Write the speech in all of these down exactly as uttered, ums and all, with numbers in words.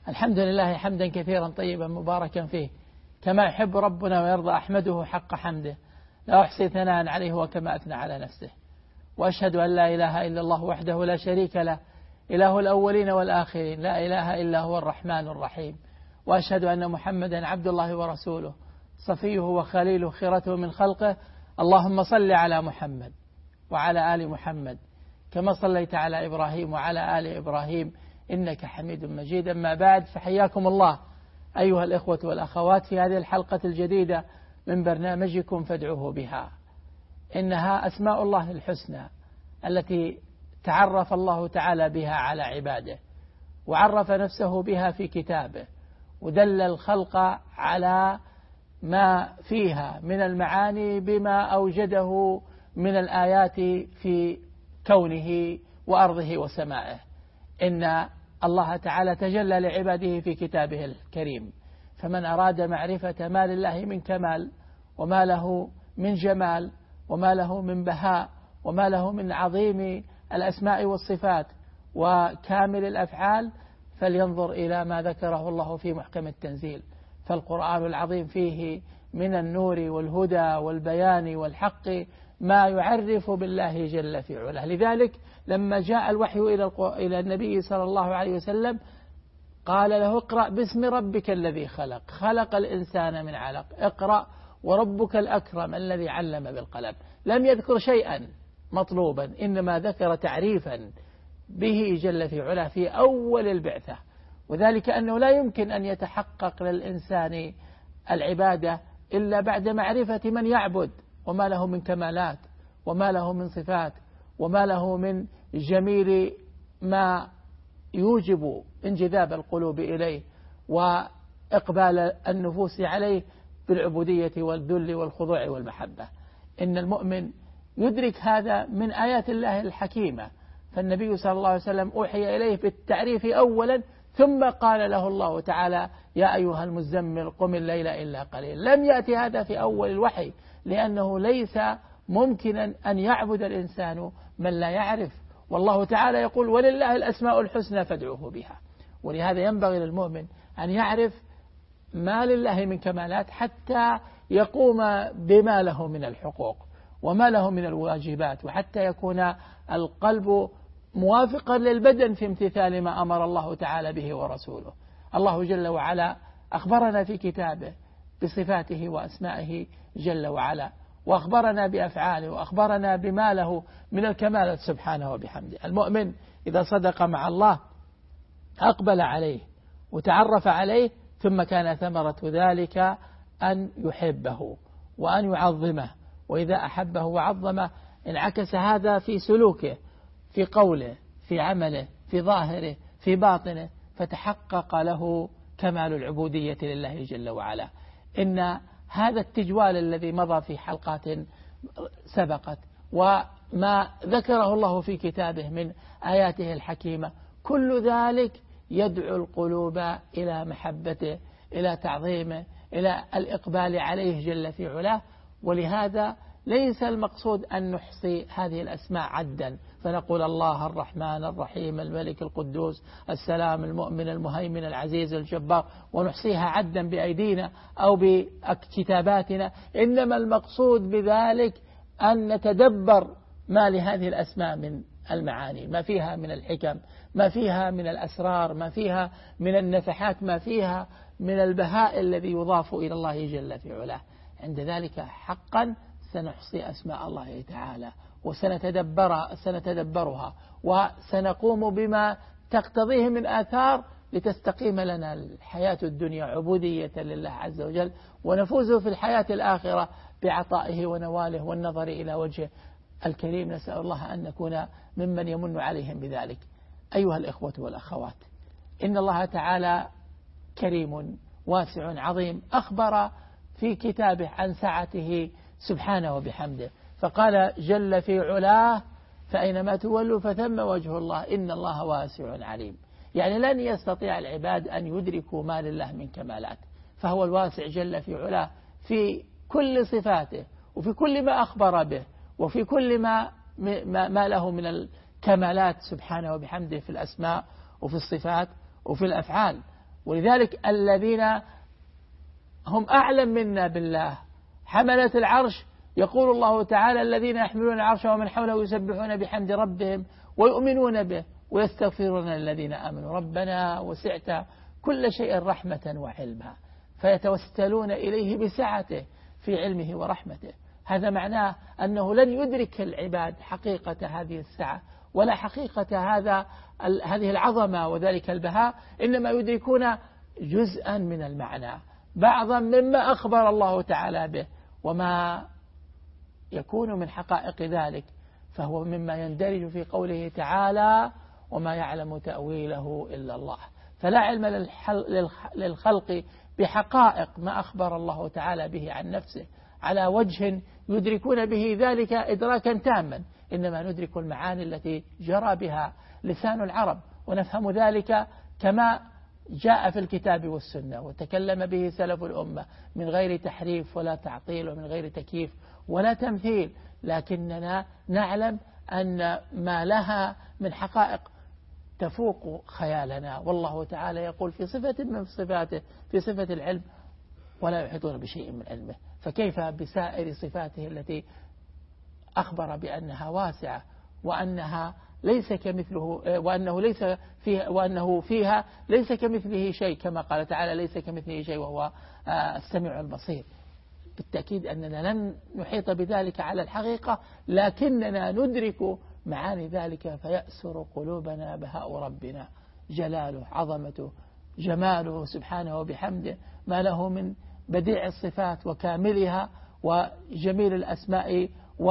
الحمد لله حمدا كثيرا طيبا مباركا فيه كما يحب ربنا ويرضى، أحمده حق حمده، لا أحصي ثناء عليه وكما أثنى على نفسه. وأشهد أن لا إله إلا الله وحده لا شريك له، إله الأولين والآخرين، لا إله إلا هو الرحمن الرحيم. وأشهد أن محمدا عبد الله ورسوله، صفيه وخليله، خيرته من خلقه. اللهم صل على محمد وعلى آل محمد كما صليت على إبراهيم وعلى آل إبراهيم إنك حميد مجيد. أما بعد، فحياكم الله أيها الإخوة والأخوات في هذه الحلقة الجديدة من برنامجكم فادعوه بها. إنها أسماء الله الحسنى التي تعرف الله تعالى بها على عباده، وعرف نفسه بها في كتابه، ودل الخلق على ما فيها من المعاني بما أوجده من الآيات في كونه وأرضه وسمائه. إن الله تعالى تجلى لعباده في كتابه الكريم، فمن أراد معرفة ما لله من كمال وما له من جمال وما له من بهاء وما له من عظيم الأسماء والصفات وكامل الأفعال، فلينظر إلى ما ذكره الله في محكم التنزيل. فالقرآن العظيم فيه من النور والهدى والبيان والحق ما يعرف بالله جل في علاه. لذلك لما جاء الوحي إلى النبي صلى الله عليه وسلم قال له: اقرأ باسم ربك الذي خلق، خلق الإنسان من علق، اقرأ وربك الأكرم الذي علم بالقلم. لم يذكر شيئا مطلوبا، إنما ذكر تعريفا به جل في علاه في أول البعثة، وذلك أنه لا يمكن أن يتحقق للإنسان العبادة إلا بعد معرفة من يعبد، وما له من كمالات وما له من صفات وما له من جميل ما يوجب انجذاب القلوب إليه وإقبال النفوس عليه بالعبودية والذل والخضوع والمحبة. إن المؤمن يدرك هذا من آيات الله الحكيمة، فالنبي صلى الله عليه وسلم أوحي إليه بالتعريف أولا، ثم قال له الله تعالى: يا أيها المزمل قم الليل إلا قليل. لم يأتي هذا في أول الوحي، لأنه ليس ممكنا أن يعبد الإنسان من لا يعرف، والله تعالى يقول: ولله الأسماء الحسنى فادعوه بها. ولهذا ينبغي للمؤمن أن يعرف ما لله من كمالات حتى يقوم بما له من الحقوق وما له من الواجبات، وحتى يكون القلب موافقا للبدن في امتثال ما أمر الله تعالى به ورسوله. الله جل وعلا أخبرنا في كتابه بصفاته وأسمائه جل وعلا، وأخبرنا بأفعاله، وأخبرنا بما له من الكمال سبحانه وبحمده. المؤمن إذا صدق مع الله أقبل عليه وتعرف عليه، ثم كان ثمرة ذلك أن يحبه وأن يعظمه، وإذا أحبه وعظمه انعكس هذا في سلوكه، في قوله، في عمله، في ظاهره، في باطنه، فتحقق له كمال العبودية لله جل وعلا. إن هذا التجوال الذي مضى في حلقات سبقت وما ذكره الله في كتابه من آياته الحكيمة، كل ذلك يدعو القلوب إلى محبته، إلى تعظيمه، إلى الإقبال عليه جل في علاه. ولهذا ليس المقصود أن نحصي هذه الأسماء عدا، فنقول الله الرحمن الرحيم الملك القدوس السلام المؤمن المهيمن العزيز الجبار، ونحصيها عدا بأيدينا أو بكتاباتنا. إنما المقصود بذلك أن نتدبر ما لهذه الأسماء من المعاني، ما فيها من الحكم، ما فيها من الأسرار، ما فيها من النفحات، ما فيها من البهاء الذي يضاف إلى الله جل في علاه. عند ذلك حقا سنحصي أسماء الله تعالى وسنتدبر سنتدبرها وسنقوم بما تقتضيه من آثار لتستقيم لنا الحياة الدنيا عبودية لله عز وجل، ونفوز في الحياة الآخرة بعطائه ونواله والنظر إلى وجهه الكريم. نسأل الله أن نكون ممن يمن عليهم بذلك. أيها الإخوة والأخوات، إن الله تعالى كريم واسع عظيم، أخبر في كتابه عن سعته سبحانه وبحمده، فقال جل في علاه: فأينما تولوا فثم وجه الله إن الله واسع عليم. يعني لن يستطيع العباد أن يدركوا ما لله من كمالات، فهو الواسع جل في علاه في كل صفاته وفي كل ما أخبر به وفي كل ما, ما له من الكمالات سبحانه وبحمده في الأسماء وفي الصفات وفي الأفعال. ولذلك الذين هم أعلم منا بالله حملة العرش، يقول الله تعالى الذين يحملون العرش ومن حوله يسبحون بحمد ربهم ويؤمنون به ويستغفرون للذين آمنوا ربنا وسعت كل شيء رحمة وعلما، فيتوسلون إليه بسعته في علمه ورحمته. هذا معناه أنه لن يدرك العباد حقيقة هذه السعة ولا حقيقة هذا هذه العظمة وذلك البهاء، إنما يدركون جزءا من المعنى، بعضا مما أخبر الله تعالى به، وما يكون من حقائق ذلك فهو مما يندرج في قوله تعالى وما يعلم تأويله إلا الله. فلا علم للخلق بحقائق ما أخبر الله تعالى به عن نفسه على وجه يدركون به ذلك إدراكا تاما، إنما ندرك المعاني التي جرى بها لسان العرب، ونفهم ذلك كما جاء في الكتاب والسنة وتكلم به سلف الأمة من غير تحريف ولا تعطيل ومن غير تكييف ولا تمثيل، لكننا نعلم أن ما لها من حقائق تفوق خيالنا. والله تعالى يقول في صفة من صفاته في صفة العلم ولا يحيطون بشيء من علمه، فكيف بسائر صفاته التي أخبر بأنها واسعة وأنها ليس كمثله وأنه ليس فيها وأنه فيها ليس كمثله شيء، كما قال تعالى ليس كمثله شيء وهو السميع البصير. بالتأكيد أننا لن نحيط بذلك على الحقيقة، لكننا ندرك معاني ذلك فيأسر قلوبنا بهاء ربنا جلاله عظمته جماله سبحانه وبحمده، ما له من بديع الصفات وكاملها وجميل الأسماء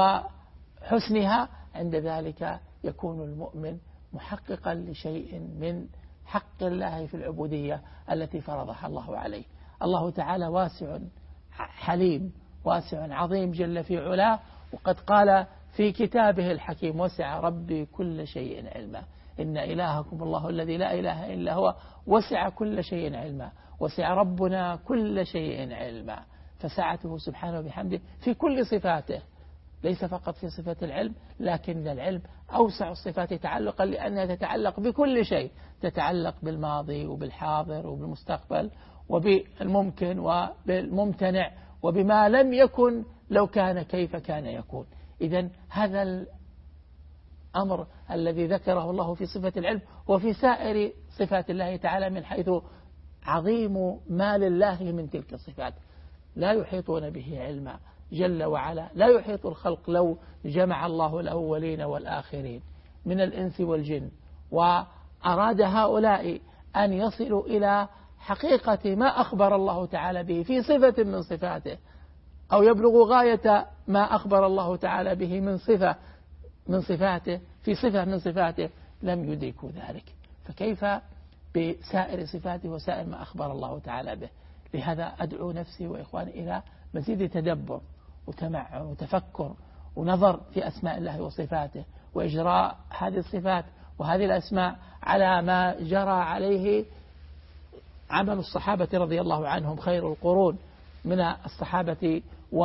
وحسنها. عند ذلك يكون المؤمن محققا لشيء من حق الله في العبودية التي فرضها الله عليه. الله تعالى واسع حليم واسع عظيم جل في علاه، وقد قال في كتابه الحكيم وسع ربي كل شيء علما، إن إلهكم الله الذي لا إله إلا هو وسع كل شيء علما، وسع ربنا كل شيء علما. فسعته سبحانه وبحمده في كل صفاته، ليس فقط في صفة العلم، لكن العلم أوسع الصفات تعلقا لأنها تتعلق بكل شيء، تتعلق بالماضي وبالحاضر وبالمستقبل وبالممكن وبالممتنع وبما لم يكن لو كان كيف كان يكون. إذن هذا الأمر الذي ذكره الله في صفة العلم وفي سائر صفات الله تعالى من حيث عظيم ما لله من تلك الصفات لا يحيطون به علما جل وعلا، لا يحيط الخلق لو جمع الله الأولين والآخرين من الإنس والجن وأراد هؤلاء أن يصلوا إلى حقيقة ما أخبر الله تعالى به في صفة من صفاته، أو يبلغ غاية ما أخبر الله تعالى به من صفة من صفاته في صفة من صفاته، لم يدركوا ذلك، فكيف بسائر صفاته وسائر ما أخبر الله تعالى به؟ لهذا أدعو نفسي وإخواني إلى مزيد تدبر وتمعن وتفكر ونظر في أسماء الله وصفاته، وإجراء هذه الصفات وهذه الأسماء على ما جرى عليه عمل الصحابة رضي الله عنهم خير القرون من الصحابة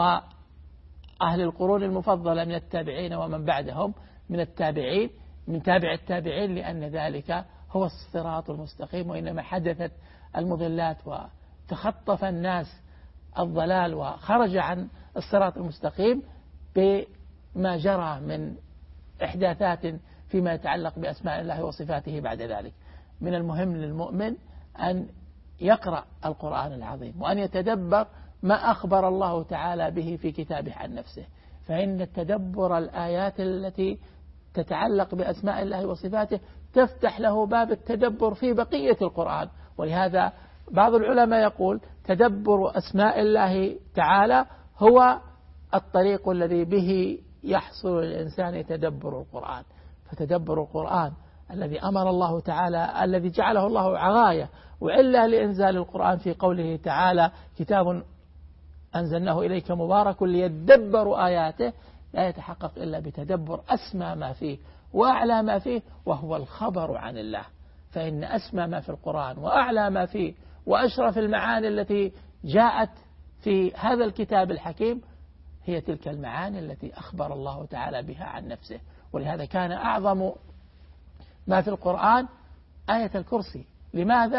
وأهل القرون المفضلة من التابعين ومن بعدهم من التابعين من تابع التابعين، لأن ذلك هو الصراط المستقيم. وإنما حدثت المضلات وتخطف الناس الضلال وخرج عن الصراط المستقيم بما جرى من إحداثات فيما يتعلق بأسماء الله وصفاته بعد ذلك. من المهم للمؤمن أن يقرأ القرآن العظيم وأن يتدبر ما أخبر الله تعالى به في كتابه عن نفسه، فإن التدبر الآيات التي تتعلق بأسماء الله وصفاته تفتح له باب التدبر في بقية القرآن. ولهذا بعض العلماء يقول تدبر أسماء الله تعالى هو الطريق الذي به يحصل الإنسان تدبر القرآن. فتدبر القرآن الذي أمر الله تعالى الذي جعله الله غاية وعلة لإنزال القرآن في قوله تعالى كتاب أنزلناه إليك مبارك ليدبروا آياته، لا يتحقق إلا بتدبر أسمى ما فيه وأعلى ما فيه، وهو الخبر عن الله. فإن أسمى ما في القرآن وأعلى ما فيه وأشرف المعاني التي جاءت في هذا الكتاب الحكيم هي تلك المعاني التي أخبر الله تعالى بها عن نفسه. ولهذا كان أعظم ما في القرآن آية الكرسي. لماذا؟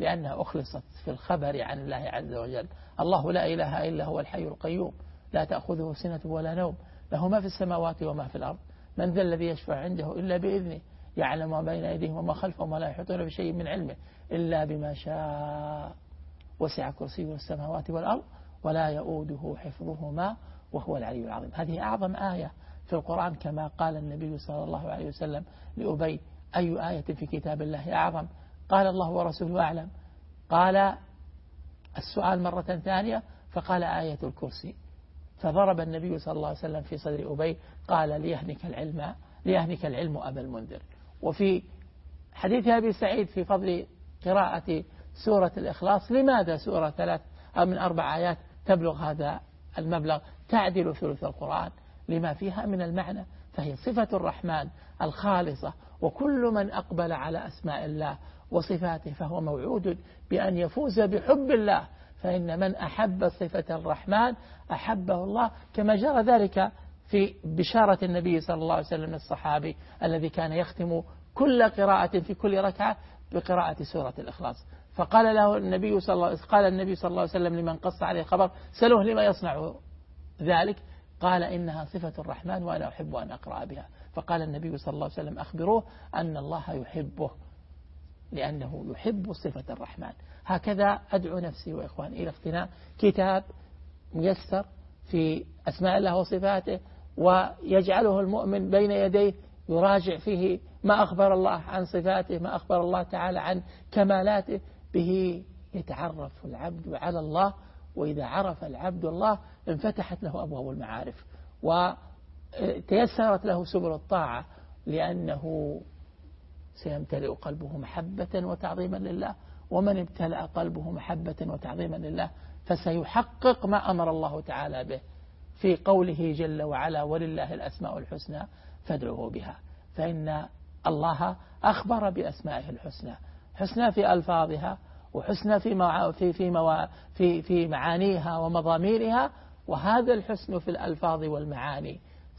لأنها أخلصت في الخبر عن الله عز وجل. الله لا إله إلا هو الحي القيوم لا تأخذه سنة ولا نوم له ما في السماوات وما في الأرض من ذا الذي يشفع عنده إلا بإذنه يعلم ما بين أيديهم وما خلفهم ولا يحيطون بشيء من علمه إلا بما شاء وسع كرسيه السماوات والأرض ولا يؤوده حفظهما وهو العلي العظيم. هذه أعظم آية في القرآن كما قال النبي صلى الله عليه وسلم لأبي أي آية في كتاب الله أعظم؟ قال الله ورسوله أعلم. قال السؤال مرة ثانية فقال آية الكرسي فضرب النبي صلى الله عليه وسلم في صدر أبي قال ليهنك العلم ليهنك العلم أبا المنذر. وفي حديث أبي سعيد في فضل قراءة سورة الإخلاص لماذا سورة ثلاث أو من أربع آيات تبلغ هذا المبلغ تعدل ثلث القرآن لما فيها من المعنى؟ فهي صفة الرحمن الخالصة وكل من أقبل على أسماء الله وصفاته فهو موعود بأن يفوز بحب الله فإن من أحب صفة الرحمن أحبه الله كما جرى ذلك في بشارة النبي صلى الله عليه وسلم الصحابي الذي كان يختم كل قراءة في كل ركعة بقراءة سورة الإخلاص فقال له النبي صلى الله قال النبي صلى الله عليه وسلم لمن قص عليه خبر سألوه لما يصنع ذلك قال إنها صفة الرحمن وأنا أحب أن أقرأ بها فقال النبي صلى الله عليه وسلم أخبروه أن الله يحبه لأنه يحب صفة الرحمن. هكذا أدعو نفسي وإخواني إلى اقتناء كتاب ميسر في أسماء الله وصفاته ويجعله المؤمن بين يديه يراجع فيه ما أخبر الله عن صفاته ما أخبر الله تعالى عن كمالاته به يتعرف العبد على الله وإذا عرف العبد الله انفتحت له أبواب المعارف وتيسرت له سبل الطاعة لأنه سيمتلئ قلبه محبة وتعظيما لله ومن ابتلأ قلبه محبة وتعظيما لله فسيحقق ما أمر الله تعالى به في قوله جل وعلا ولله الأسماء الحسنى فادعوه بها فإن الله أخبر بأسمائه الحسنى حسنى في ألفاظها وحسنى في مع في في, موا في في معانيها ومضاميرها وهذا الحسن في الألفاظ والمعاني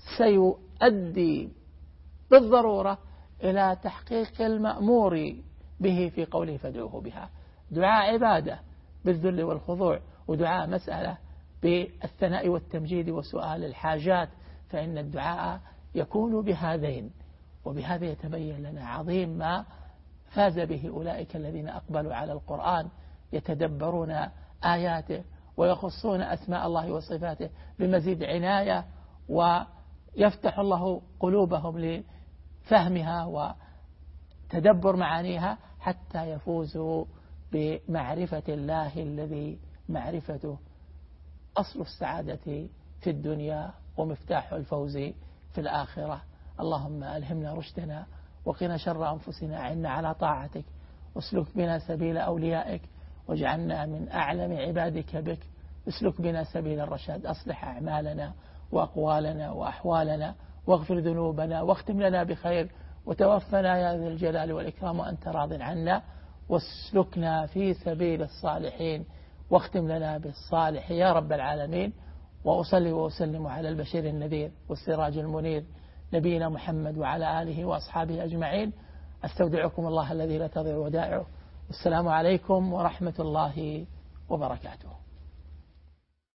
سيؤدي بالضرورة إلى تحقيق المأمور به في قوله فادعوه بها. دعاء عبادة بالذل والخضوع ودعاء مسألة بالثناء والتمجيد وسؤال الحاجات فإن الدعاء يكون بهذين وبهذا يتبين لنا عظيم ما فاز به أولئك الذين أقبلوا على القرآن يتدبرون آياته ويخصون أسماء الله وصفاته بمزيد عناية ويفتح الله قلوبهم لفهمها وتدبر معانيها حتى يفوزوا بمعرفة الله الذي معرفته أصل السعادة في الدنيا ومفتاح الفوز في الآخرة. اللهم ألهمنا رشدنا وقنا شر أنفسنا أعنا على طاعتك واسلك بنا سبيل أوليائك واجعلنا من أعلم عبادك بك اسلك بنا سبيل الرشاد أصلح أعمالنا وأقوالنا وأحوالنا واغفر ذنوبنا واختم لنا بخير وتوفنا يا ذا الجلال والإكرام وأنت راض عنا واسلكنا في سبيل الصالحين واختم لنا بالصالح يا رب العالمين. وأصلي وأسلم على البشير النذير والسراج المنير نبينا محمد وعلى آله وأصحابه أجمعين. أستودعكم الله الذي لا تضيع ودائعه والسلام عليكم ورحمة الله وبركاته.